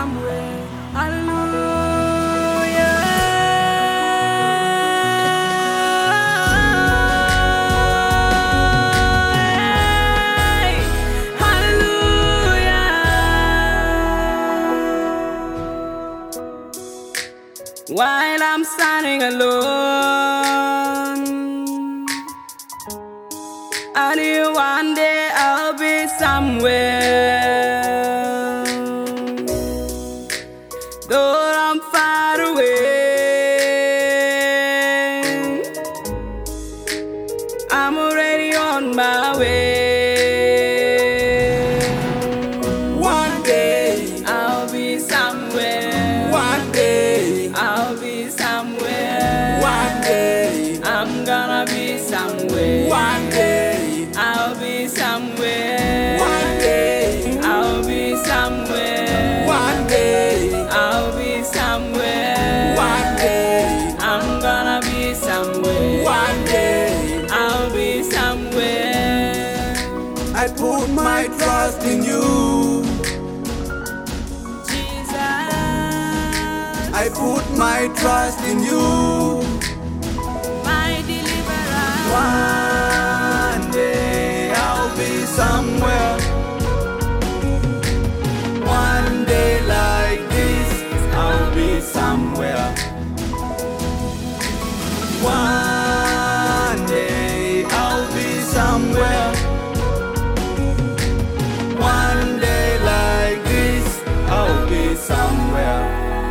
somewhere. Hallelujah. While I'm standing alone, I knew one day I'll be somewhere. Though I'm far away, I'm already on my way. One day I'll be somewhere. One day I'll be somewhere. One day I'm gonna be somewhere. One day I'll be somewhere. One day I'll be somewhere. One day I'll be somewhere. One day I'm gonna be somewhere. One day I'll be somewhere. I put my trust in you. Jesus, I put my trust in you. my deliverer. One day I'll be somewhere. One day like this, I'll be somewhere. One day I'll be somewhere. One day like this, I'll be somewhere.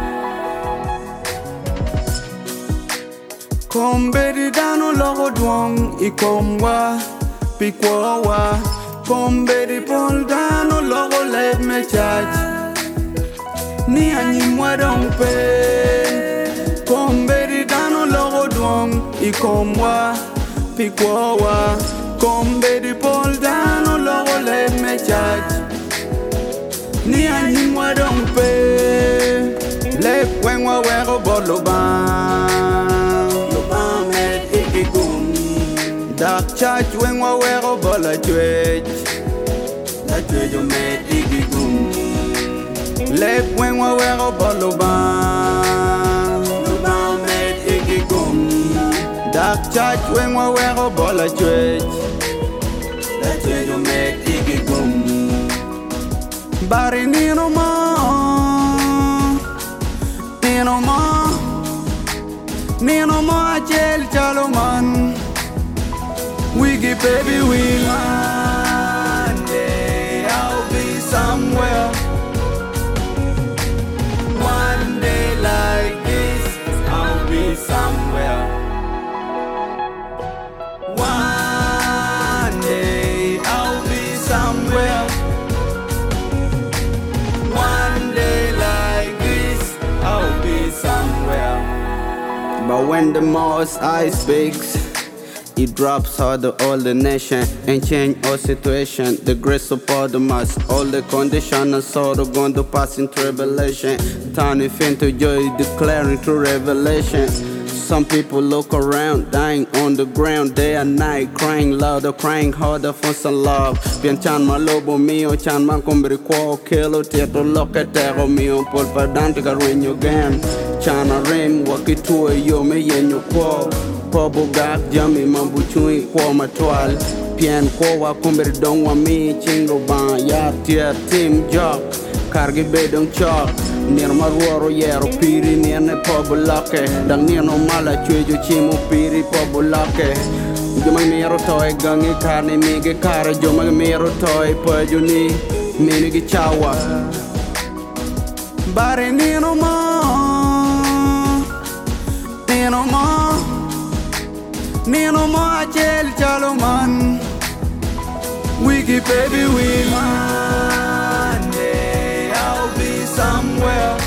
Kombedi dano logo duong ikomwa pikwawa. Kombedi pol dano logo let me charge. Ni anyimwa dompe. Kombedi dano logo duong ikomwa pikwawa. Kombedi pol dano logo let me charge. Ni anyimwa dompe. Lep wengwa wego bolo ban. Dark church when we wear a ball of church. That way you made Iggy Goom. Left when we wear a ball of band. You made Iggy Goom. Dark church when we wear a ball of church. That way you made Iggy Goom. Barry Nino Ma Jel Chaloman. Wiggy baby will. One day I'll be somewhere. One day like this, I'll be somewhere. One day I'll be somewhere. One day like this, I'll be somewhere. But when the Most High speaks, He drops out of all the nation and change all situation. The grace support the mass, all the condition and sorrow going to pass in tribulation. Turn it into joy, declaring true revelation. Some people look around, dying on the ground day and night, crying louder, crying harder for some love. Bien chan malobo mio, chan man kumbri kwa kilo, tieto loke tero mio, pol padante karinyo game. Chana rim, wakitue yo me yenyo kwa. Pobo gak jami mambu chui kwa matwal. Pien kwa wakumbri dongwa mi chingo ban. Ya tia team jock, kargi bedong chok. Nir maruoro yero piri nir ne pobo loke. Dang nir no mala chwejo chimo piri pobo loke. Joma miro toy gangi karni mige kare. Joma miro toy paju ni mini gi chawa. Bare nino ma, nino ma, nino ma Jel Chaloman. Wiggy baby will. One day I'll be somewhere.